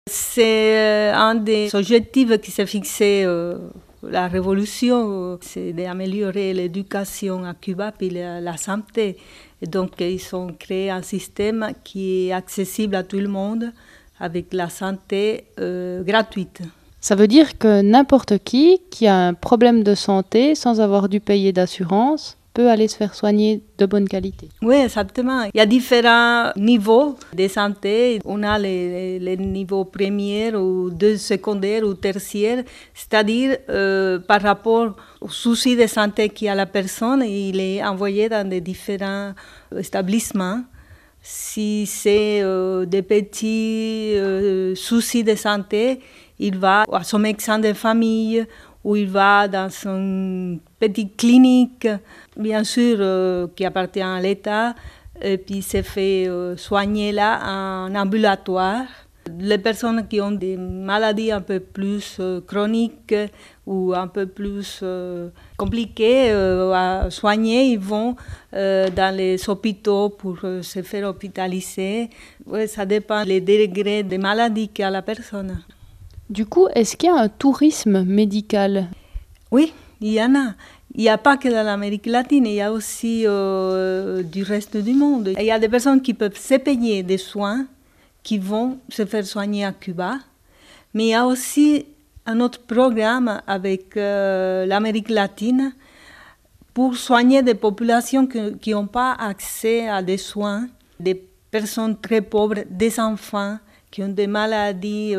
C'est un des objectifs qui s'est fixé la révolution, c'est d'améliorer l'éducation à Cuba puis la santé. Et donc ils ont créé un système qui est accessible à tout le monde avec la santé gratuite. Ça veut dire que n'importe qui a un problème de santé sans avoir dû payer d'assurance peut aller se faire soigner de bonne qualité. Oui, exactement. Il y a différents niveaux de santé. On a les niveaux premiers ou deux secondaires ou tertiaires, c'est-à-dire par rapport aux soucis de santé qu'il y a la personne, il est envoyé dans des différents établissements. Si c'est des petits soucis de santé, il va à son médecin de famille ou il va dans une petite clinique, bien sûr, qui appartient à l'État, et puis se fait soigner là en ambulatoire. Les personnes qui ont des maladies un peu plus chroniques ou un peu plus compliquées à soigner, ils vont dans les hôpitaux pour se faire hospitaliser. Ouais, ça dépend des degrés de maladie qu'a la personne. Du coup, est-ce qu'il y a un tourisme médical ? Oui, il y en a. Il n'y a pas que dans l'Amérique latine, il y a aussi du reste du monde. Il y a des personnes qui peuvent se payer des soins, qui vont se faire soigner à Cuba. Mais il y a aussi un autre programme avec l'Amérique latine pour soigner des populations qui n'ont pas accès à des soins, des personnes très pauvres, des enfants qui ont des maladies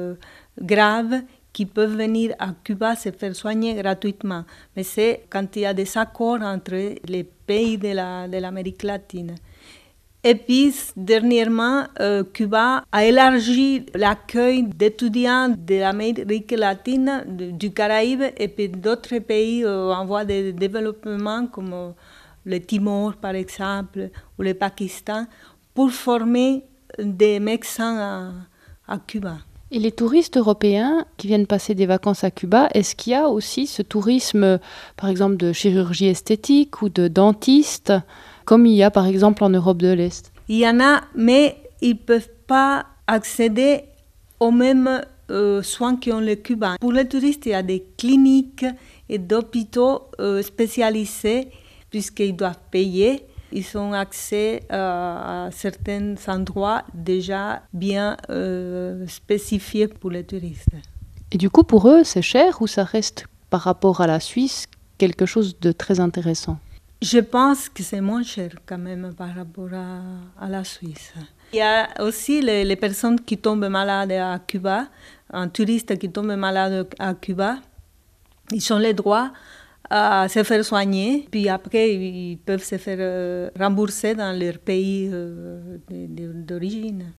graves, qui peuvent venir à Cuba se faire soigner gratuitement. Mais c'est quand il y a des accords entre les pays de l'Amérique latine. Et puis, dernièrement, Cuba a élargi l'accueil d'étudiants de l'Amérique latine, du Caraïbe et puis d'autres pays en voie de développement, comme le Timor, par exemple, ou le Pakistan, pour former des médecins à Cuba. Et les touristes européens qui viennent passer des vacances à Cuba, est-ce qu'il y a aussi ce tourisme, par exemple, de chirurgie esthétique ou de dentiste, comme il y a par exemple en Europe de l'Est ? Il y en a, mais ils ne peuvent pas accéder aux mêmes soins qu'ont les Cubains. Pour les touristes, il y a des cliniques et d'hôpitaux spécialisés, puisqu'ils doivent payer. Ils ont accès à certains endroits déjà bien spécifiés pour les touristes. Et du coup, pour eux, c'est cher ou ça reste, par rapport à la Suisse, quelque chose de très intéressant ? Je pense que c'est moins cher quand même par rapport à la Suisse. Il y a aussi les personnes qui tombent malades à Cuba, un touriste qui tombe malade à Cuba, ils ont le droit à se faire soigner, puis après ils peuvent se faire rembourser dans leur pays d'origine.